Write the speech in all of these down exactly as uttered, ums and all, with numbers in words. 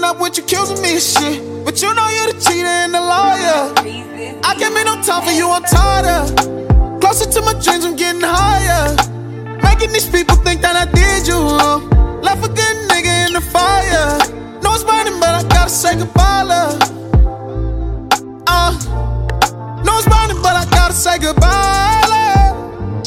up with you, accusing me of shit. But you know you're the cheater and the liar. I can't make no time for you, I'm tired of. Closer to my dreams, I'm getting higher. Making these people think that I did you wrong. Left a good nigga in the fire. Know it's burning, but I gotta say goodbye, love. Uh, know it's burning, but I gotta say goodbye, love.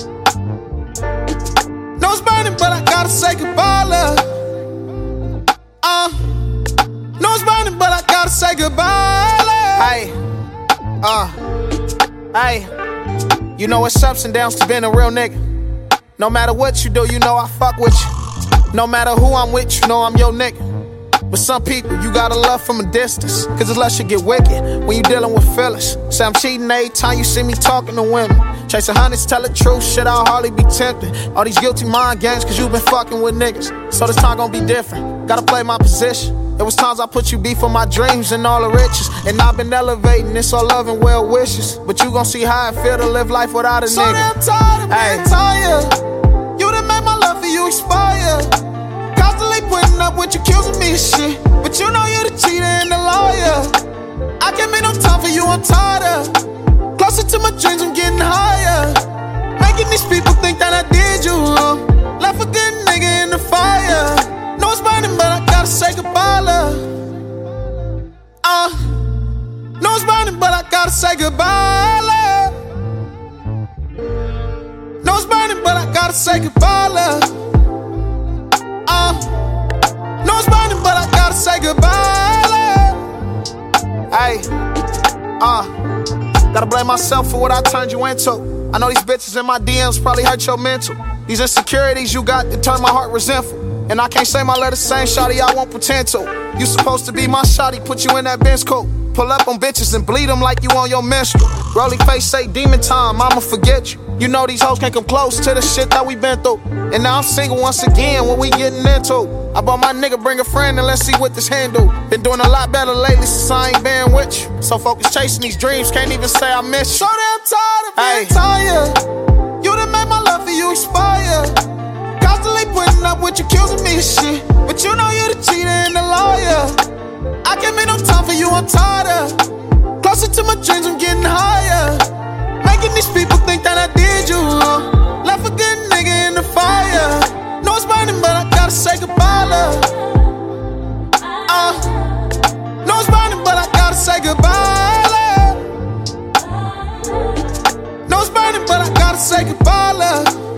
Know it's burning, but I gotta say goodbye, love. Uh, know it's burning, but I gotta say goodbye, love. Hey, uh, hey, you know it's ups and downs to being a real nigga. No matter what you do, you know I fuck with you. No matter who I'm with, you know I'm your nigga. But some people, you gotta love from a distance, cause it's less you get wicked when you dealing with feelings. Say I'm cheating every time you see me talking to women. Chasing hundreds, tell the truth, shit I'll hardly be tempted. All these guilty mind games, cause you been fucking with niggas. So this time gon' be different, gotta play my position. There was times I put you beef for my dreams and all the riches. And I've been elevating, it's all love and well wishes. But you gon' see how I feel to live life without a so nigga. So damn tired of being tired. You done made my love for you expire. Constantly putting up with you, accusing me of shit. But you know you're the cheater and the liar. I can't make no time for you, I'm tired of. Closer to my dreams, I'm getting higher. Making these people think that I did you wrong. Left a good nigga in the fire. Know it's burning, but I gotta say goodbye, love. Uh, know it's burning, but I gotta say goodbye, love. Know it's burning, but I gotta say goodbye, love. Uh, know it's burning, but I gotta say goodbye, love. Hey, uh, gotta blame myself for what I turned you into. I know these bitches in my D Ms probably hurt your mental. These insecurities you got that turn my heart resentful. And I can't say my letter same shawty I won't pretend to. You supposed to be my shawty, put you in that bench coat. Pull up on bitches and bleed them like you on your menstrual. Rolly face say demon time, I'ma forget you. You know these hoes can't come close to the shit that we been through. And now I'm single once again, what we getting into. I bought my nigga, bring a friend and let's see what this handle. Been doing a lot better lately since I ain't been with you. So focused chasing these dreams, can't even say I miss you. So damn tired of being hey. tired. You done made my love for you expire. Constantly putting up with you, accusing me of shit. But you know you're the cheater and the liar. I can't make no time for you, I'm tired of. Closer to my dreams, I'm getting higher. Making these people think that I did you wrong. Left a good nigga in the fire. Know it's burning, but I gotta say goodbye, love. Uh, know it's burning, but I gotta say goodbye, love. Know it's burning, but I gotta say goodbye, love.